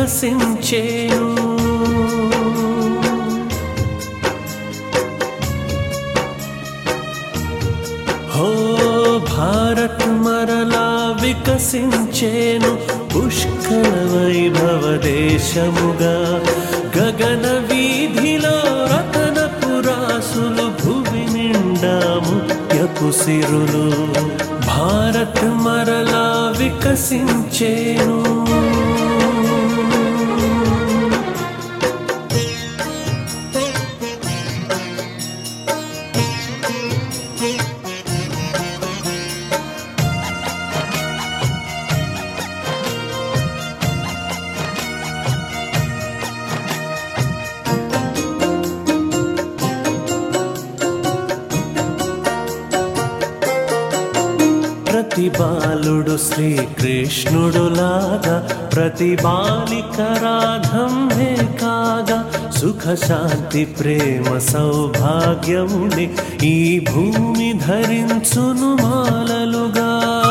వికసించేను. హో భారత్ మరలా వికసించేను, పుష్కల వైభవ దేశముగా. గగన వీధిలో రతనపురాసులు, భువి నిండా ముత్యపు సిరులు. భారత్ మరలా వికసించేను. ప్రతి బాలుడు శ్రీకృష్ణుడులాగా, ప్రతి బాలిక రాధంబే కాగా. సుఖ శాంతి ప్రేమ సౌభాగ్యముని ఈ భూమి ధరించును మాలలుగా.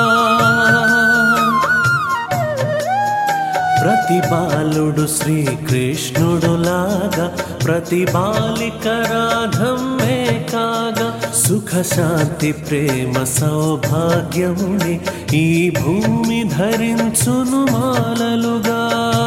ప్రతి బాలుడు శ్రీకృష్ణుడులాగా, ప్రతి బాలిక రాధంబే కాగా. సుఖ శాంతి ప్రేమ సౌభాగ్యముని ఈ భూమి ధరించును మాలలుగా.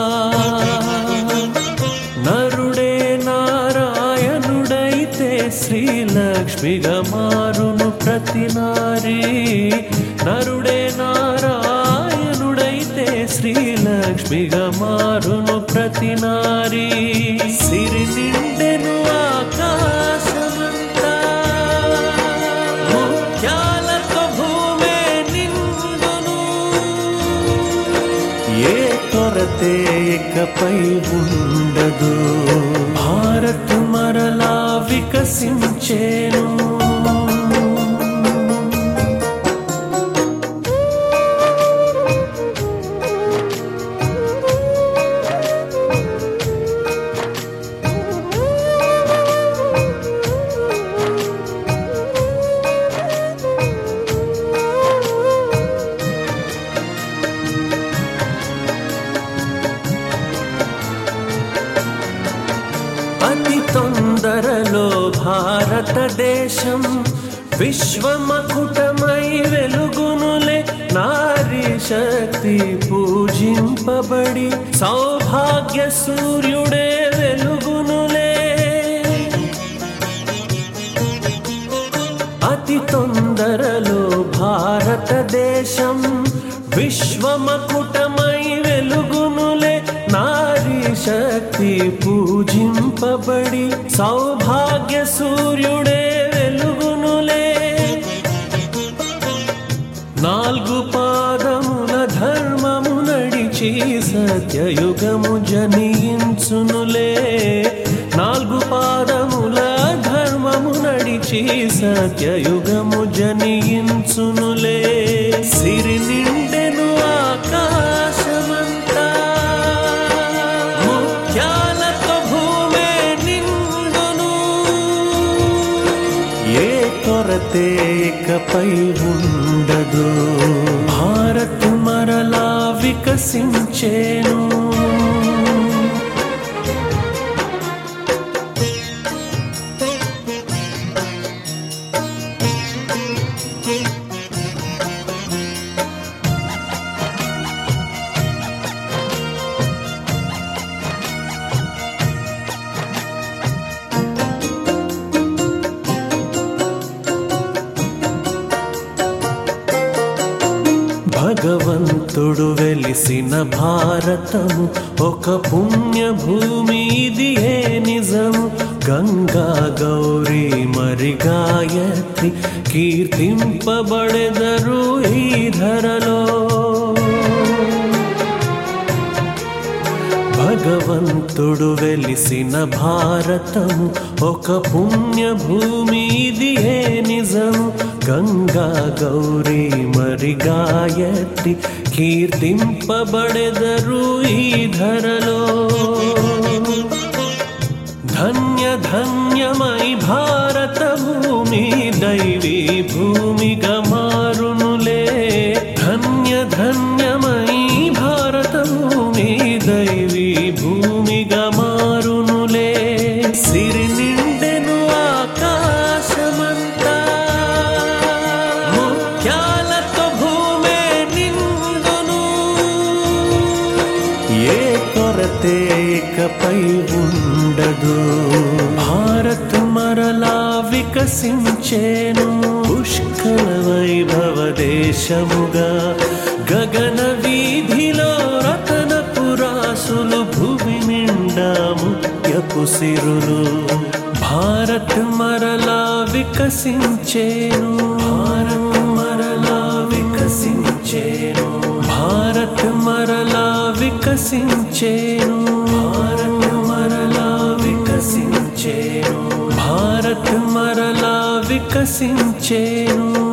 నరుడే నారాయణుడైతే శ్రీలక్ష్మిగా మారును ప్రతి నారీ. నరుడే నారాయణుడైతే శ్రీలక్ష్మిగా మారును ప్రతి నారీ. సిరి నిండెను ఆకాశమంతా, ముత్యాలతో భూమే నిండును. ఏ కొరతే ఇకపై ఉండదు. భారత్ మరలా వికసించేను. అతి తొందరలో భారతదేశం విశ్వమకుటమై వెలుగునులే. నారీ శక్తి పూజింపబడి సౌభాగ్య సూర్యుడే వెలుగునులే. అతి తొందరలో భారతదేశం విశ్వమకుటమై వెలుగునులే. నారీ శక్తి పూజింపబడి సౌభాగ్య సూర్యుడే వెలుగునులే. నాలుగు పాదముల ధర్మము నడిచి సత్యయుగము జనించునులే. నాలుగు పాదముల ధర్మము నడిచి సత్యయుగము జనించునులే. సిరి నిండెను ఆకాశమంతా, ముత్యాలతో భూమే నిండును. ఏ కొరతే ఇకపై ఉండదు. భారత్ మరలా వికసించేను. భగవంతుడు వెలిసిన భారతము ఒక పుణ్యభూమి, ఇది ఏ నిజము. గంగా గౌరీ మరి గాయత్రి కీర్తింపబడెదరు ఈ ధరలో. భగవంతుడు వెలిసిన భారతము ఒక పుణ్యభూమి, ఇది ఏ నిజము. గంగా గౌరీ మరి గాయత్రి కీర్తింపబడెదరు ఈ ధరలో. ధన్య ధన్యమై భారత భూమి దైవీ భూమిగా మారునులే. ధన్య ధన్యమై భారత భూమి దైవీ వికసించేను పుష్కల వైభవ దేశముగా గగన వీధిలో రతన పురాసులు భూమి నిండా ముత్యపు సిరులు భారత్ మరలా వికసించేను భారత్ మరలా వికసించేను భారత్ మరలా వికసించేను భారత్ మరలా వికసించేను భారత్ మరలా వికసించేను